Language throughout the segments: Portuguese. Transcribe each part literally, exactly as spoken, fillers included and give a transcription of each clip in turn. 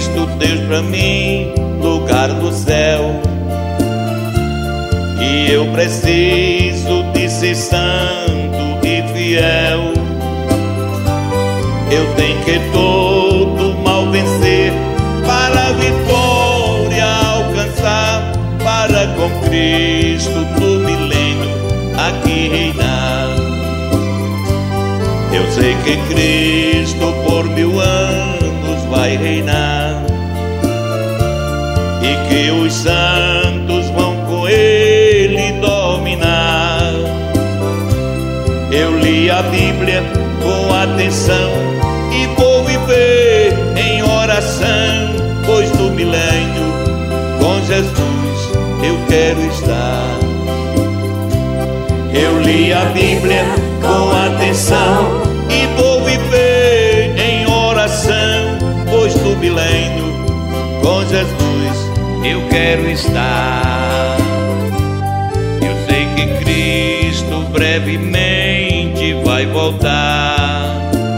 Cristo, Deus pra mim, lugar do céu. E eu preciso de ser santo e fiel. Eu tenho que todo mal vencer, para a vitória alcançar, para com Cristo no milênio aqui reinar. Eu sei que Cristo por mil anos vai reinar, e que os santos vão com Ele dominar. Eu li a Bíblia com atenção e vou viver em oração, pois no milênio com Jesus eu quero estar. Eu li a Bíblia com atenção e vou viver em oração, pois no milênio com Jesus eu quero estar. Eu sei que Cristo brevemente vai voltar,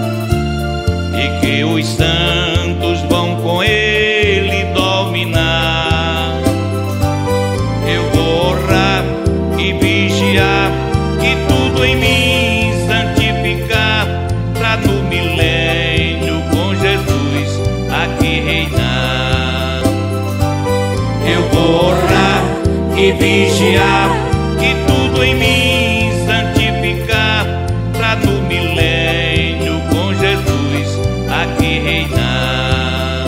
e que os santos vão com Ele dominar. Eu vou orar e vigiar, e tudo em mim santificar, pra no milênio com Jesus aqui reinar. Eu vou orar e vigiar, e tudo em mim santificar, pra no milênio com Jesus aqui reinar.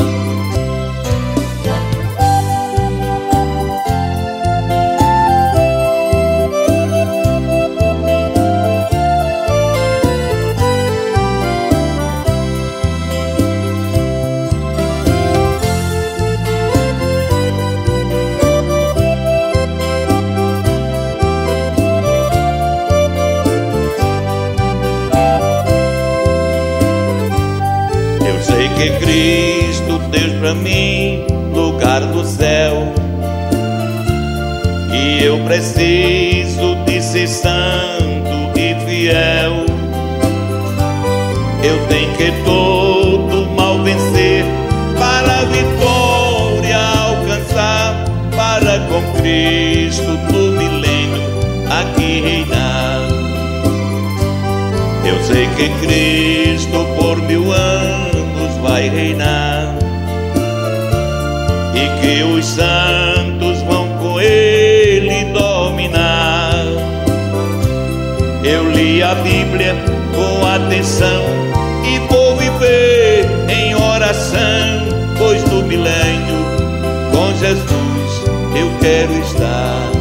Sei que Cristo, Deus pra mim, lugar do céu. E eu preciso de ser santo e fiel. Eu tenho que todo mal vencer, para a vitória alcançar, para com Cristo no milênio aqui reinar. Eu sei que Cristo por mil anos vai reinar, e que os santos vão com Ele dominar. Eu li a Bíblia com atenção e vou viver em oração, pois no milênio com Jesus eu quero estar.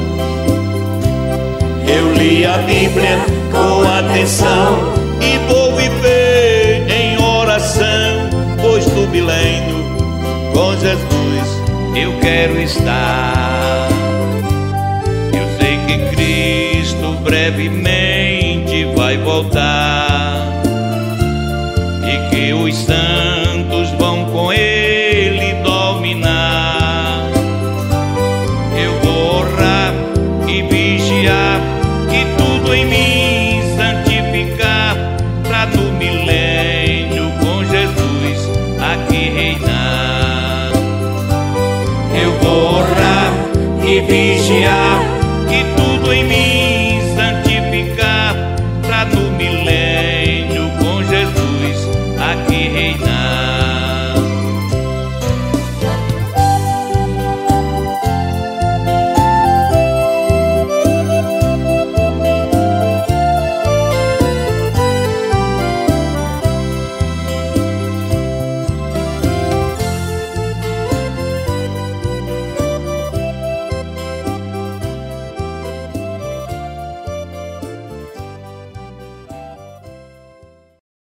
Eu li a Bíblia com atenção e vou viver em oração, pois no milênio com Jesus eu quero estar. Eu sei que Cristo brevemente vai voltar, e que os santos vão com Ele dominar. Eu vou orar e vigiar, e tudo em mim santificar, pra no milênio com Jesus aqui reinar. Eu vou orar e vigiar, e tudo em mim santificar, pra no milênio com Jesus aqui reinar.